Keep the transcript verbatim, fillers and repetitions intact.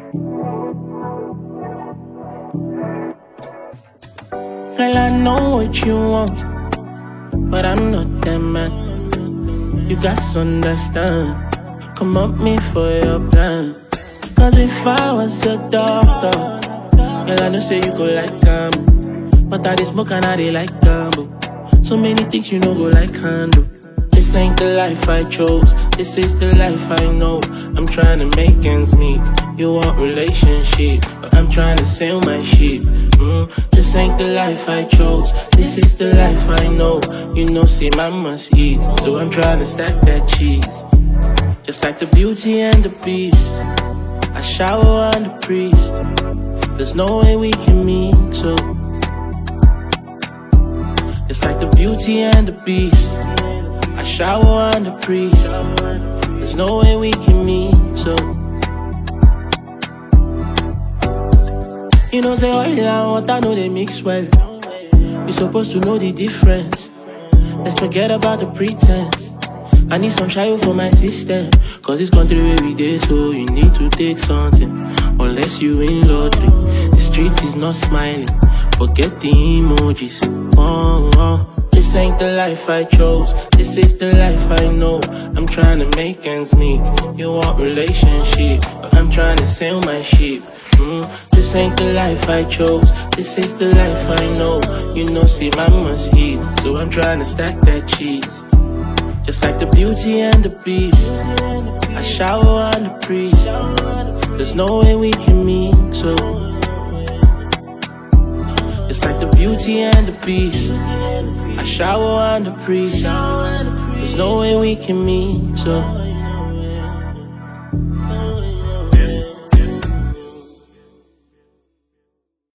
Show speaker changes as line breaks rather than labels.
Girl, I know what you want, but I'm not that man. You got to understand. Come up me for your plan. Cause if I was a doctor, girl, I know say you go like Gambo, but I dey smoke and I dey like Gambo. So many things you know go like handle. This ain't the life I chose, this is the life I know. I'm trying to make ends meet. You want relationship, but I'm trying to sail my ship. mm, This ain't the life I chose, this is the life I know. You know, say man must eat, so I'm trying to stack that cheese. Just like the beauty and the beast, I shower on the priest. There's no way we can meet, so just like the beauty and the beast, I shower on the priest. There's no way we can meet, so you know, say oil and water know they mix well. You're supposed to know the difference. Let's forget about the pretense. I need some shadow for my system, cause this country where we dey, so you need to take something. Unless you in lottery, the street is not smiling. Forget the emojis. Oh, oh. This ain't the life I chose, this is the life I know. I'm trying to make ends meet. You want relationship, but I'm trying to sail my ship. mm, This ain't the life I chose, this is the life I know. You know, see man must eat, so I'm trying to stack that cheese. Just like the beauty and the beast, I shower on the priest. There's no way we can meet, so just like the beauty and the beast, I shower on the priest. There's no way we can meet, so